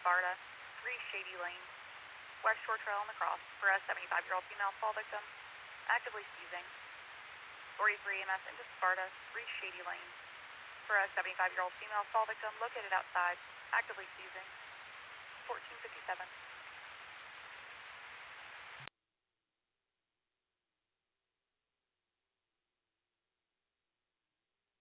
Sparta, 3 Shady Lane, West Shore Trail on the cross for a 75-year-old female fall victim, actively seizing. 43 EMS into Sparta, 3 Shady Lane, for a 75-year-old female fall victim located outside, actively seizing. 1457.